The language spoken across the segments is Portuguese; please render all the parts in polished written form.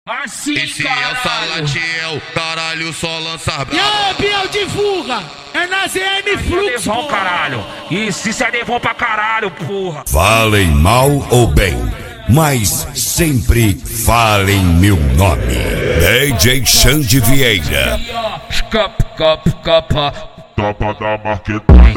Assim, e se essa latiu, caralho, só lança E aí, Biel, divulga! É na ZN Flux, Devon, caralho. Isso é Devon pra caralho, porra. Falem mal ou bem, mas sempre falem meu nome. DJ Xande Vieira. Capa. Tapa da marquetada.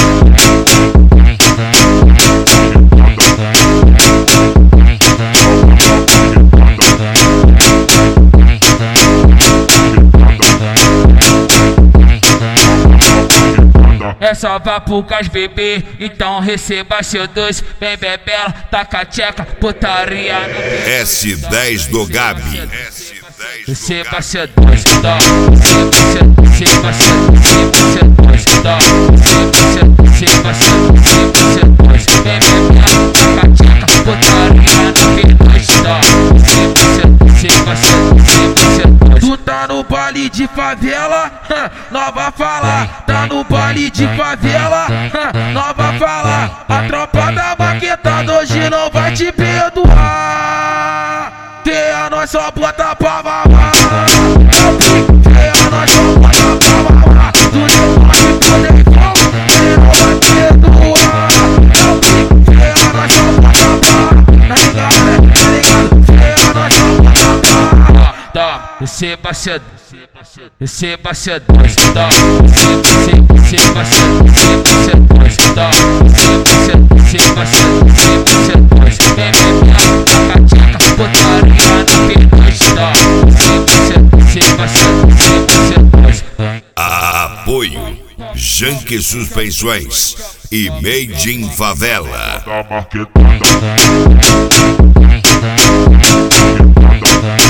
É só vá pro gás, bebê, então receba seu dois. Vem bebela, taca a tcheca, putaria no S10 do Gabi. receba seu dois, dó. Receba seu dois, dó. Receba seu dois. Vem bebela, taca a tcheca, putaria no P2, dó. Receba seu dois. Tu tá no baile de favela, nova fala. Tá no baile de favela, nova fala. A tropa da maquetada hoje não vai te perdoar. Feia, nós só bota pra mamar. Feia, nós só bota pra mamar. Tu não vai poder igual, ele não vai perdoar. Feia, nós só bota pra. Tá ligado? Feia, nós só bota pra. Tá, receba cedo. Receba cedo, dó. Receba cedo, dó. Receba cedo, vem bebendo, taca a tcheca, putaria no P2, dó. Receba cedo, Apoio Janque Suspensões e Made in Favela. Da marquetada.